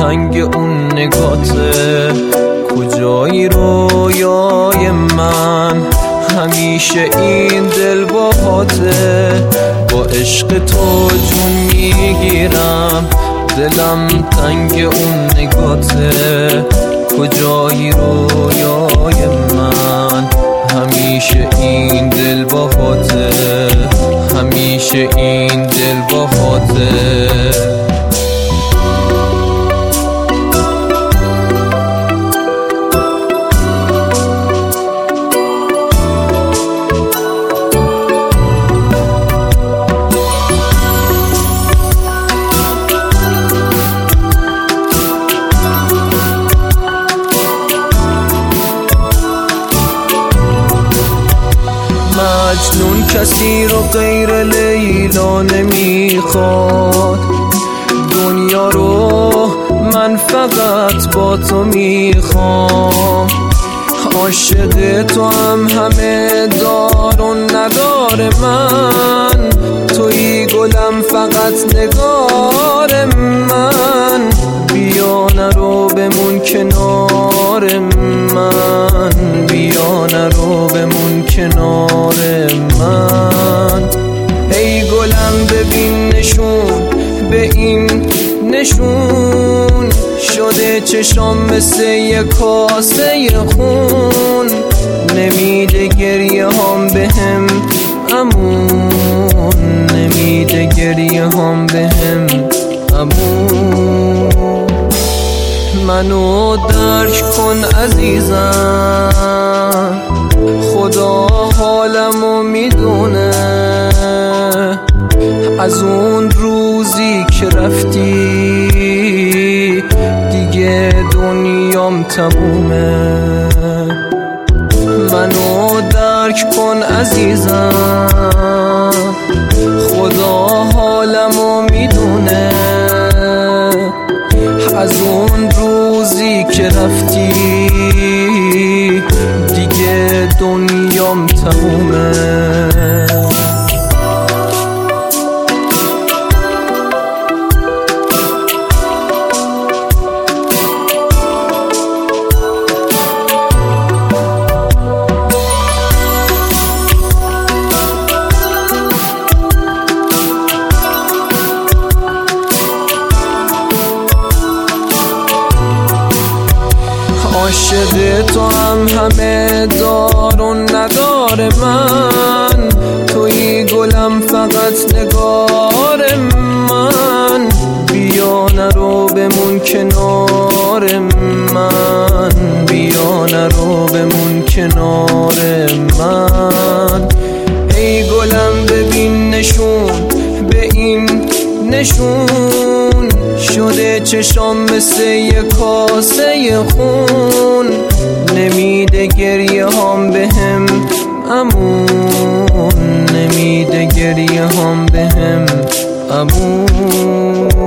تنگ اون نگاته، کجایی رویای من، همیشه این دل باهاته. با عشق تو جون میگیرم، دلم تنگ اون نگاته، کجایی رویای من، همیشه این دل باهاته، همیشه این دل باهاته. مجنون کسی رو غیر لیلا نمیخواد، دنیا رو من فقط با تو میخوام. عاشق تو هم همه دار و ندار من، توی گلم فقط نگار من. بیا نرو بمون کنار من، بیا نرو بمون کنار من. ای گلم ببین نشون به این نشون شده چشام مثل یک کاسه خون. نمیده گریه هم بهم امون، نمیده گریه هم بهم امون. منو درک کن عزیزم، خدا حالمو میدونه. از اون روزی که رفتی دیگه دنیام تمومه. منو درک کن عزیزم، خدا حالمو میدونه. از اون روزی که رفتی دیگه دنیام تمومه. عاشق تو هم همه دار و ندار من، توی گلم فقط نگار من. بیا نرو بمون کنار من، بیا نرو بمون کنار من. ای گلم ببین نشون به این نشون شده چشام مثل یک کاسه خون. نمیده گریه هم بهم امون، نمیده گریه هم بهم امون.